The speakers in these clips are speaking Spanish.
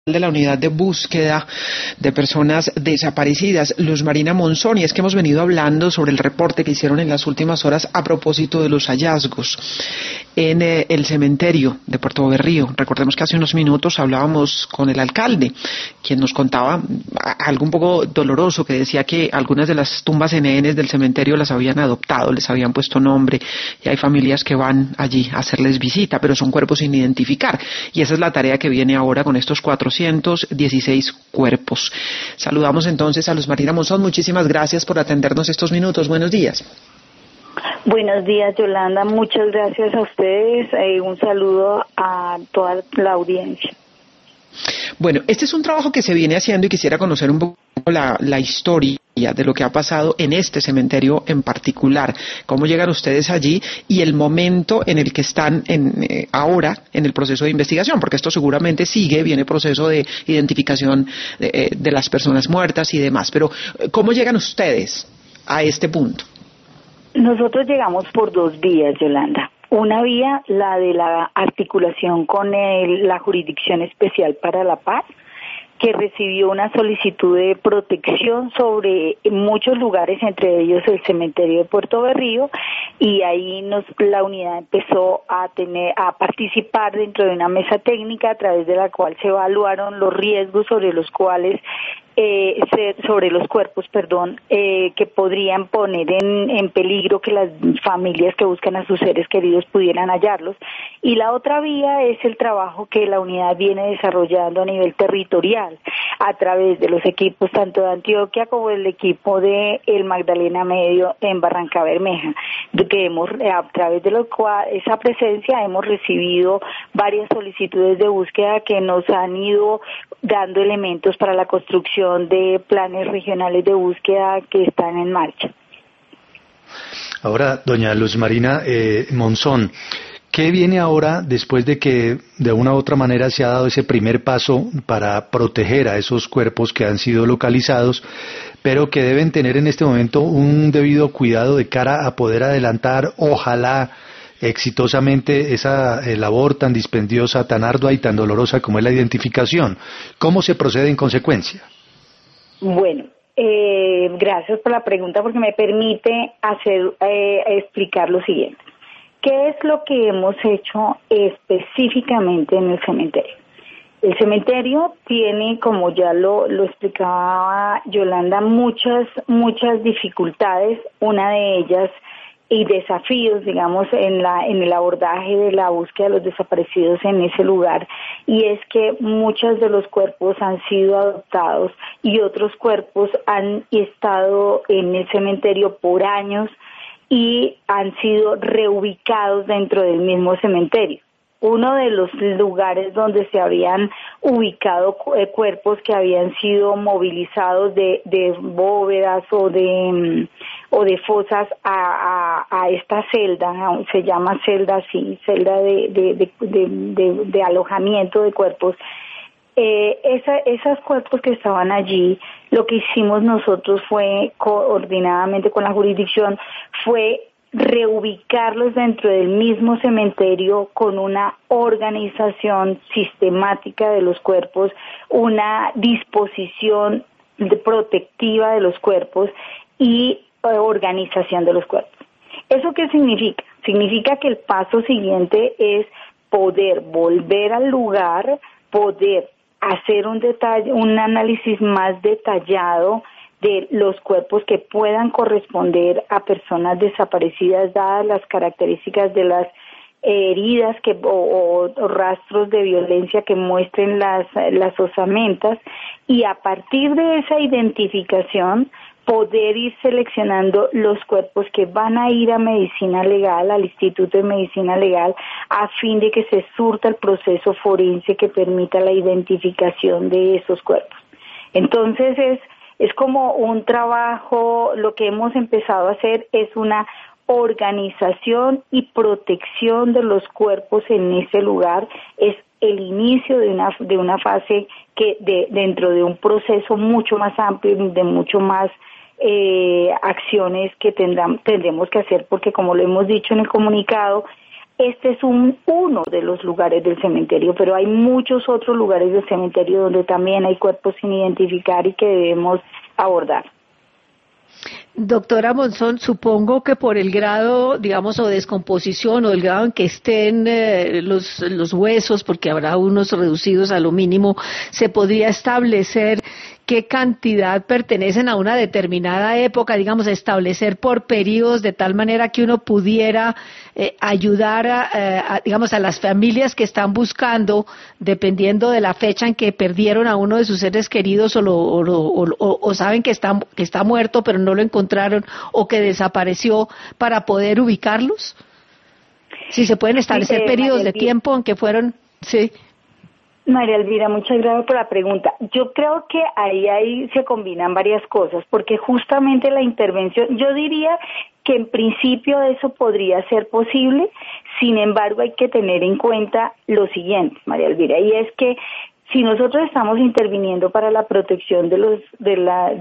de la unidad de búsqueda de personas desaparecidas, Luz Marina Monzón, y es que hemos venido hablando sobre el reporte que hicieron en las últimas horas a propósito de los hallazgos en el cementerio de Puerto Berrío. Recordemos que hace unos minutos hablábamos con el alcalde, quien nos contaba algo un poco doloroso, que decía que algunas de las tumbas NN del cementerio las habían adoptado, les habían puesto nombre, y hay familias que van allí a hacerles visita, pero son cuerpos sin identificar, y esa es la tarea que viene ahora con estos 416 cuerpos. Saludamos entonces a Luz Marina Monzón. Muchísimas gracias por atendernos estos minutos. Buenos días. Buenos días, Yolanda. Muchas gracias a ustedes. Un saludo a toda la audiencia. Bueno, este es un trabajo que se viene haciendo y quisiera conocer un poco la historia de lo que ha pasado en este cementerio en particular. ¿Cómo llegan ustedes allí y el momento en el que están ahora en el proceso de investigación? Porque esto seguramente viene proceso de identificación de las personas muertas y demás. Pero, ¿cómo llegan ustedes a este punto? Nosotros llegamos por dos vías, Yolanda. Una vía, la de la articulación con la Jurisdicción Especial para la Paz, que recibió una solicitud de protección sobre muchos lugares, entre ellos el cementerio de Puerto Berrío, y ahí la unidad empezó a participar dentro de una mesa técnica a través de la cual se evaluaron los riesgos sobre los cuales cuerpos, que podrían poner en peligro que las familias que buscan a sus seres queridos pudieran hallarlos. Y la otra vía es el trabajo que la unidad viene desarrollando a nivel territorial, a través de los equipos tanto de Antioquia como del equipo de el Magdalena Medio en Barranca Bermeja, que a través de esa presencia hemos recibido varias solicitudes de búsqueda que nos han ido dando elementos para la construcción de planes regionales de búsqueda que están en marcha. Ahora, doña Luz Marina Monzón, ¿qué viene ahora después de que de una u otra manera se ha dado ese primer paso para proteger a esos cuerpos que han sido localizados, pero que deben tener en este momento un debido cuidado de cara a poder adelantar, ojalá, exitosamente esa labor tan dispendiosa, tan ardua y tan dolorosa como es la identificación? ¿Cómo se procede en consecuencia? Bueno, gracias por la pregunta porque me permite explicar lo siguiente. ¿Qué es lo que hemos hecho específicamente en el cementerio? El cementerio tiene, como ya lo explicaba Yolanda, muchas dificultades, una de ellas y desafíos, digamos, en el abordaje de la búsqueda de los desaparecidos en ese lugar, y es que muchos de los cuerpos han sido adoptados y otros cuerpos han estado en el cementerio por años y han sido reubicados dentro del mismo cementerio. Uno de los lugares donde se habían ubicado cuerpos que habían sido movilizados de bóvedas o de fosas a esta celda, se llama celda así, celda de alojamiento de cuerpos. Esos cuerpos que estaban allí, lo que hicimos nosotros fue, coordinadamente con la jurisdicción, fue reubicarlos dentro del mismo cementerio con una organización sistemática de los cuerpos, una disposición protectiva de los cuerpos y organización de los cuerpos. ¿Eso qué significa? Significa que el paso siguiente es poder volver al lugar, poder hacer un análisis más detallado de los cuerpos que puedan corresponder a personas desaparecidas, dadas las características de las heridas o rastros de violencia que muestren las osamentas, y a partir de esa identificación poder ir seleccionando los cuerpos que van a ir a medicina legal, al Instituto de Medicina Legal, a fin de que se surta el proceso forense que permita la identificación de esos cuerpos. Entonces es como un trabajo, lo que hemos empezado a hacer es una organización y protección de los cuerpos en ese lugar, es el inicio de una fase que dentro de un proceso mucho más amplio, de mucho más acciones que tendremos que hacer, porque como lo hemos dicho en el comunicado, este es uno de los lugares del cementerio, pero hay muchos otros lugares del cementerio donde también hay cuerpos sin identificar y que debemos abordar. Doctora Monzón, supongo que por el grado, digamos, o descomposición o el grado en que estén los huesos, porque habrá unos reducidos a lo mínimo, se podría establecer qué cantidad pertenecen a una determinada época, digamos, establecer por periodos de tal manera que uno pudiera ayudar digamos, a las familias que están buscando, dependiendo de la fecha en que perdieron a uno de sus seres queridos o saben que está muerto pero no lo encontraron o que desapareció, para poder ubicarlos. Si se pueden establecer periodos de tiempo en que fueron, sí. María Elvira, muchas gracias por la pregunta. Yo creo que ahí se combinan varias cosas, porque justamente la intervención, yo diría que en principio eso podría ser posible, sin embargo hay que tener en cuenta lo siguiente, María Elvira, y es que si nosotros estamos interviniendo para la protección de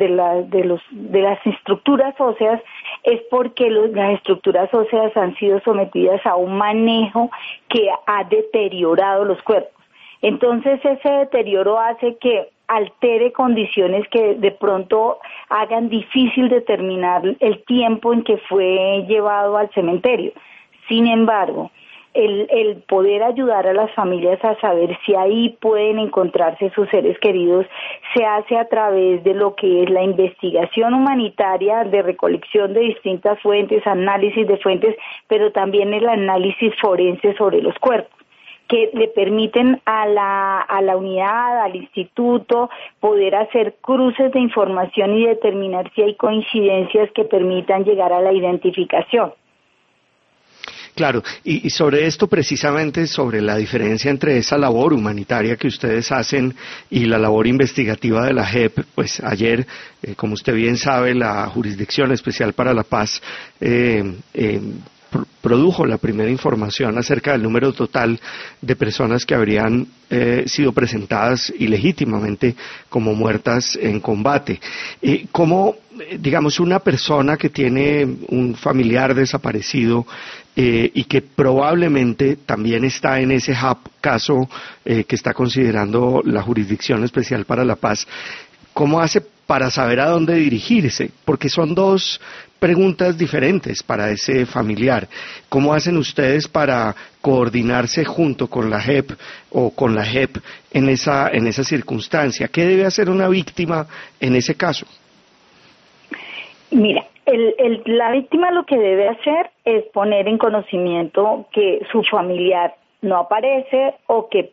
las estructuras óseas, es porque las estructuras óseas han sido sometidas a un manejo que ha deteriorado los cuerpos. Entonces ese deterioro hace que altere condiciones que de pronto hagan difícil determinar el tiempo en que fue llevado al cementerio. Sin embargo, el poder ayudar a las familias a saber si ahí pueden encontrarse sus seres queridos se hace a través de lo que es la investigación humanitaria, de recolección de distintas fuentes, análisis de fuentes, pero también el análisis forense sobre los cuerpos, que le permiten a la unidad, al instituto, poder hacer cruces de información y determinar si hay coincidencias que permitan llegar a la identificación. Claro, y sobre esto precisamente, sobre la diferencia entre esa labor humanitaria que ustedes hacen y la labor investigativa de la JEP, pues ayer, como usted bien sabe, la Jurisdicción Especial para la Paz produjo la primera información acerca del número total de personas que habrían sido presentadas ilegítimamente como muertas en combate. ¿Cómo, digamos, una persona que tiene un familiar desaparecido y que probablemente también está en ese caso que está considerando la Jurisdicción Especial para la Paz, cómo hace para saber a dónde dirigirse? Porque son dos preguntas diferentes para ese familiar. ¿Cómo hacen ustedes para coordinarse junto con la JEP o con la JEP en esa circunstancia? ¿Qué debe hacer una víctima en ese caso? Mira, la víctima lo que debe hacer es poner en conocimiento que su familiar no aparece o que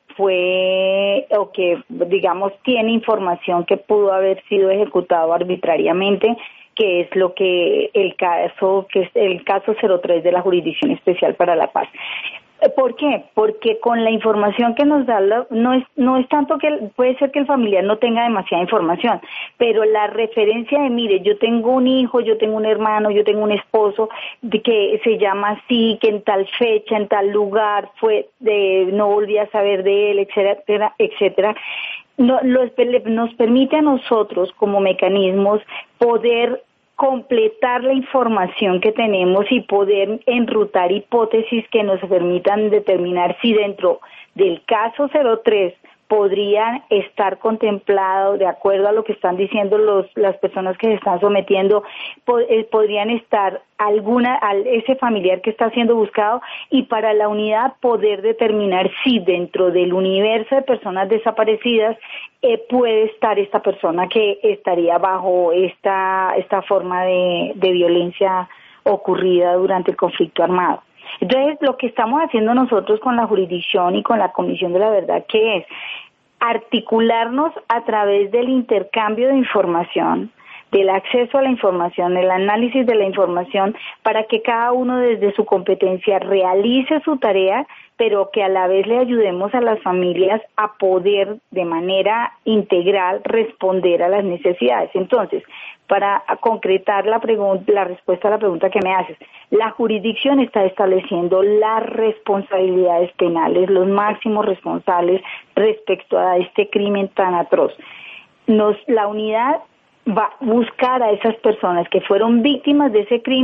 digamos tiene información que pudo haber sido ejecutado arbitrariamente, que es lo que el caso 03 de la Jurisdicción Especial para la Paz. ¿Por qué? Porque con la información que nos da, no es tanto que puede ser que el familiar no tenga demasiada información, pero la referencia de, mire, yo tengo un hijo, yo tengo un hermano, yo tengo un esposo que se llama así, que en tal fecha, en tal lugar no volví a saber de él, etcétera, etcétera. Nos permite a nosotros como mecanismos poder completar la información que tenemos y poder enrutar hipótesis que nos permitan determinar si dentro del caso 03 podrían estar contemplados, de acuerdo a lo que están diciendo las personas que se están sometiendo, podrían estar ese familiar que está siendo buscado, y para la unidad poder determinar si dentro del universo de personas desaparecidas puede estar esta persona que estaría bajo esta forma de violencia ocurrida durante el conflicto armado. Entonces, lo que estamos haciendo nosotros con la jurisdicción y con la Comisión de la Verdad, ¿qué es? Articularnos a través del intercambio de información, del acceso a la información, el análisis de la información, para que cada uno desde su competencia realice su tarea, pero que a la vez le ayudemos a las familias a poder de manera integral responder a las necesidades. Entonces, para concretar la respuesta a la pregunta que me haces, la jurisdicción está estableciendo las responsabilidades penales, los máximos responsables respecto a este crimen tan atroz. La unidad va a buscar a esas personas que fueron víctimas de ese crimen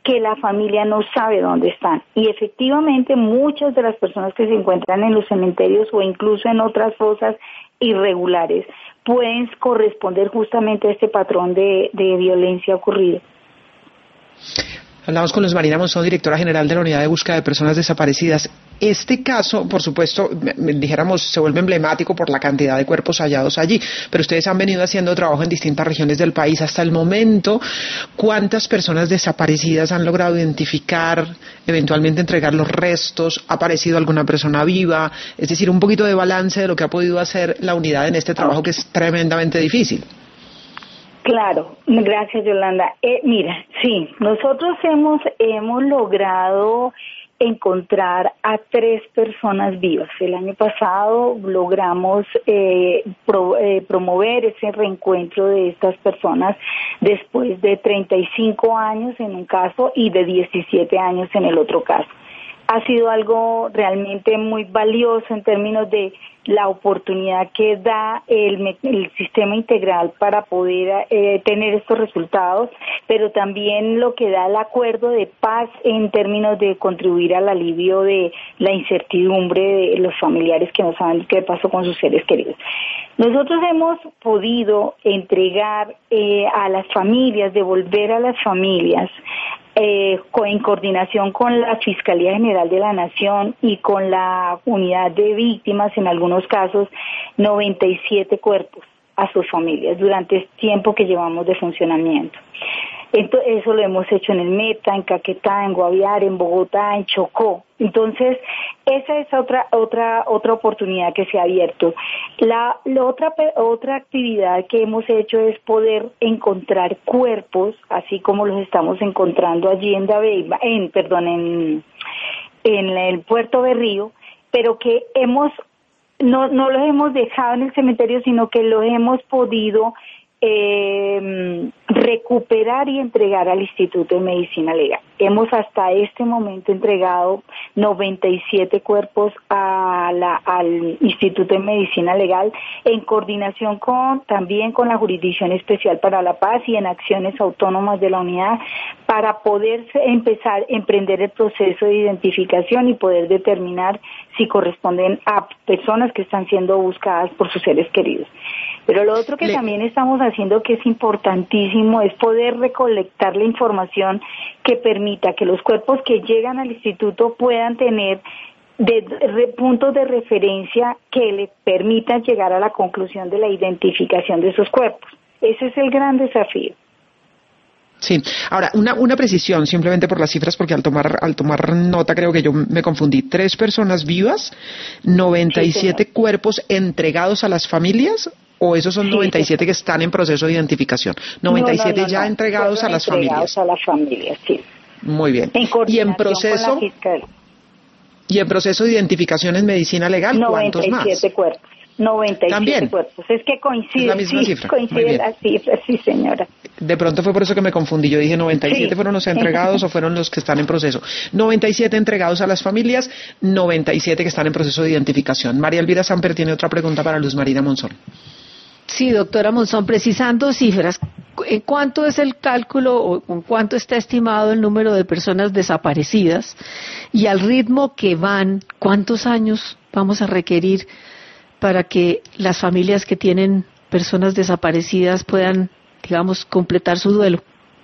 que la familia no sabe dónde están. Y efectivamente muchas de las personas que se encuentran en los cementerios o incluso en otras fosas irregulares pueden corresponder justamente a este patrón de violencia ocurrido. Hablamos con Luz Marina Monzón, directora general de la Unidad de Búsqueda de Personas Desaparecidas. Este caso, por supuesto, dijéramos, se vuelve emblemático por la cantidad de cuerpos hallados allí, pero ustedes han venido haciendo trabajo en distintas regiones del país. Hasta el momento, ¿cuántas personas desaparecidas han logrado identificar, eventualmente entregar los restos? ¿Ha aparecido alguna persona viva? Es decir, un poquito de balance de lo que ha podido hacer la unidad en este trabajo que es tremendamente difícil. Claro, gracias Yolanda. Mira, sí, nosotros hemos logrado encontrar a 3 personas vivas. El año pasado logramos promover ese reencuentro de estas personas después de 35 años en un caso y de 17 años en el otro caso. Ha sido algo realmente muy valioso en términos de la oportunidad que da el sistema integral para poder tener estos resultados, pero también lo que da el acuerdo de paz en términos de contribuir al alivio de la incertidumbre de los familiares que no saben qué pasó con sus seres queridos. Nosotros hemos podido entregar a las familias, devolver a las familias, en coordinación con la Fiscalía General de la Nación y con la Unidad de Víctimas, en algunos casos, 97 cuerpos a sus familias durante el tiempo que llevamos de funcionamiento. Eso lo hemos hecho en el Meta, en Caquetá, en Guaviare, en Bogotá, en Chocó. Entonces, esa es otra oportunidad que se ha abierto. La otra actividad que hemos hecho es poder encontrar cuerpos, así como los estamos encontrando allí en Dabeiba, en el Puerto Berrío, pero que no los hemos dejado en el cementerio, sino que los hemos podido recuperar y entregar al Instituto de Medicina Legal. Hemos hasta este momento entregado 97 cuerpos al Instituto de Medicina Legal en coordinación también con la Jurisdicción Especial para la Paz y en acciones autónomas de la unidad para poder emprender el proceso de identificación y poder determinar si corresponden a personas que están siendo buscadas por sus seres queridos. Pero lo otro que también estamos haciendo, que es importantísimo, es poder recolectar la información que permita que los cuerpos que llegan al instituto puedan tener puntos de referencia que le permitan llegar a la conclusión de la identificación de esos cuerpos. Ese es el gran desafío. Sí, ahora, una precisión, simplemente por las cifras, porque al tomar nota creo que yo me confundí. 3 personas vivas, 97 sí, cuerpos entregados a las familias, ¿o esos son 97 que están en proceso de identificación? 97 ya entregados a las familias. Entregados a las familias, sí. Muy bien. ¿Y en proceso de identificación en medicina legal, cuántos más? 97 cuerpos. 97 ¿también? Cuerpos. Es que coincide, la misma cifra. Coincide las cifras, sí señora. De pronto fue por eso que me confundí. Yo dije 97 sí. ¿Fueron los entregados o fueron los que están en proceso? 97 entregados a las familias, 97 que están en proceso de identificación. María Elvira Samper tiene otra pregunta para Luz Marina Monzón. Sí, doctora Monzón, precisando cifras, ¿en cuánto es el cálculo o con cuánto está estimado el número de personas desaparecidas? Y al ritmo que van, ¿cuántos años vamos a requerir para que las familias que tienen personas desaparecidas puedan, digamos, completar su duelo?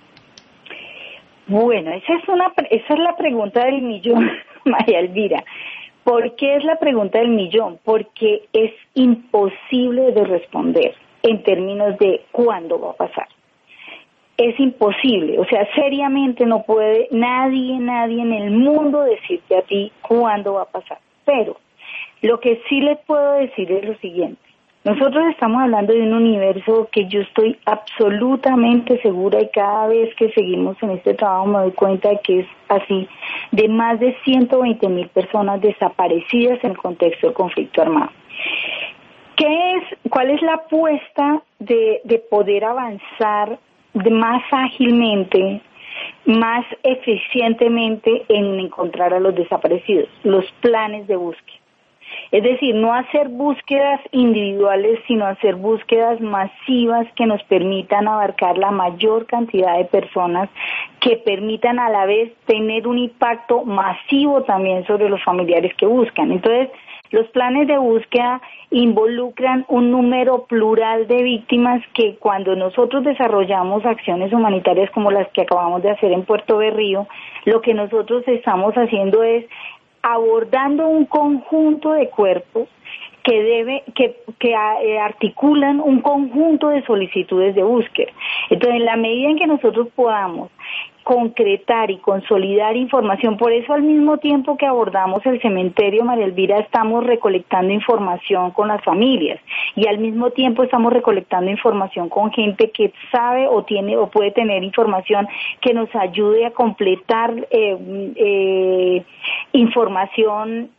Bueno, esa es la pregunta del millón, María Elvira. ¿Por qué es la pregunta del millón? Porque es imposible de responder en términos de cuándo va a pasar. Es imposible, o sea, seriamente no puede nadie en el mundo decirte a ti cuándo va a pasar. Pero lo que sí les puedo decir es lo siguiente. Nosotros estamos hablando de un universo que yo estoy absolutamente segura, y cada vez que seguimos en este trabajo me doy cuenta de que es así, de más de 120,000 personas desaparecidas en el contexto del conflicto armado. ¿Cuál es la apuesta de poder avanzar más ágilmente, más eficientemente en encontrar a los desaparecidos? Los planes de búsqueda. Es decir, no hacer búsquedas individuales, sino hacer búsquedas masivas que nos permitan abarcar la mayor cantidad de personas, que permitan a la vez tener un impacto masivo también sobre los familiares que buscan. Entonces, los planes de búsqueda involucran un número plural de víctimas que cuando nosotros desarrollamos acciones humanitarias como las que acabamos de hacer en Puerto Berrío, lo que nosotros estamos haciendo es abordando un conjunto de cuerpos que articulan un conjunto de solicitudes de búsqueda. Entonces, en la medida en que nosotros podamos concretar y consolidar información, por eso al mismo tiempo que abordamos el cementerio, María Elvira, estamos recolectando información con las familias y al mismo tiempo estamos recolectando información con gente que sabe o tiene o puede tener información que nos ayude a completar información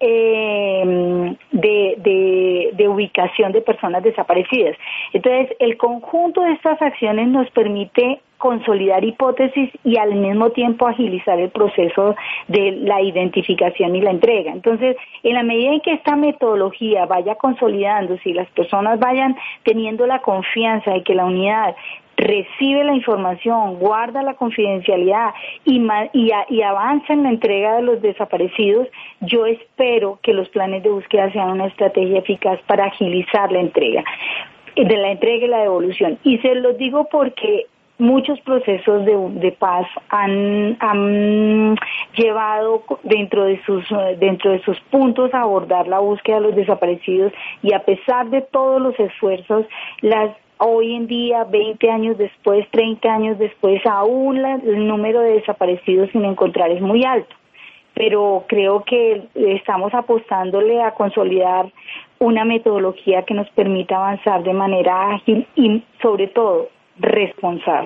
de ubicación de personas desaparecidas. Entonces, el conjunto de estas acciones nos permite consolidar hipótesis y al mismo tiempo agilizar el proceso de la identificación y la entrega. Entonces, en la medida en que esta metodología vaya consolidándose y las personas vayan teniendo la confianza de que la unidad recibe la información, guarda la confidencialidad y avanza en la entrega de los desaparecidos, yo espero que los planes de búsqueda sean una estrategia eficaz para agilizar la entrega y la devolución. Y se los digo porque muchos procesos de paz han llevado dentro de sus puntos a abordar la búsqueda de los desaparecidos, y a pesar de todos los esfuerzos, hoy en día, 20 años después, 30 años después, aún el número de desaparecidos sin encontrar es muy alto. Pero creo que estamos apostándole a consolidar una metodología que nos permita avanzar de manera ágil y, sobre todo, responsable.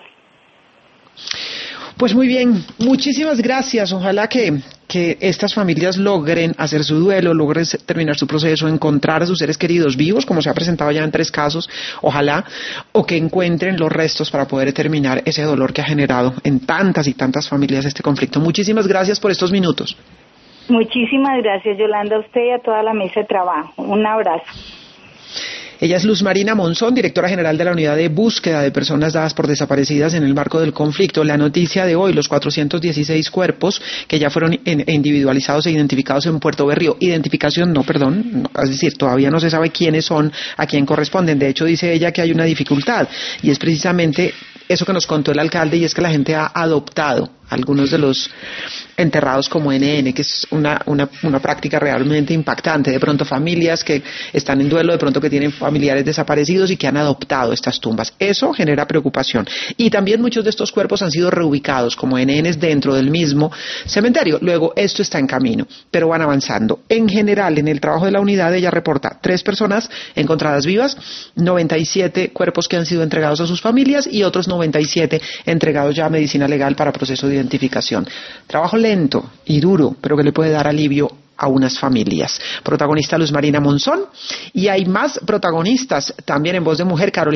Pues muy bien, muchísimas gracias. Ojalá que estas familias logren hacer su duelo, logren terminar su proceso, encontrar a sus seres queridos vivos, como se ha presentado ya en 3 casos, ojalá, o que encuentren los restos para poder terminar ese dolor que ha generado en tantas y tantas familias este conflicto. Muchísimas gracias por estos minutos. Muchísimas gracias, Yolanda, a usted y a toda la mesa de trabajo. Un abrazo. Ella es Luz Marina Monzón, directora general de la Unidad de Búsqueda de Personas Dadas por Desaparecidas en el marco del conflicto. La noticia de hoy, los 416 cuerpos que ya fueron individualizados e identificados en Puerto Berrío. Identificación, es decir, todavía no se sabe quiénes son, a quién corresponden. De hecho, dice ella que hay una dificultad, y es precisamente eso que nos contó el alcalde, y es que la gente ha adoptado algunos de los enterrados como NN, que es una práctica realmente impactante. De pronto familias que están en duelo, de pronto que tienen familiares desaparecidos y que han adoptado estas tumbas. Eso genera preocupación. Y también muchos de estos cuerpos han sido reubicados como NNs dentro del mismo cementerio. Luego, esto está en camino, pero van avanzando. En general, en el trabajo de la unidad, ella reporta 3 personas encontradas vivas, 97 cuerpos que han sido entregados a sus familias y otros 97 entregados ya a medicina legal para proceso de identificación. Trabajo lento y duro, pero que le puede dar alivio a unas familias. Protagonista Luz Marina Monzón, y hay más protagonistas también en Voz de Mujer. Carolina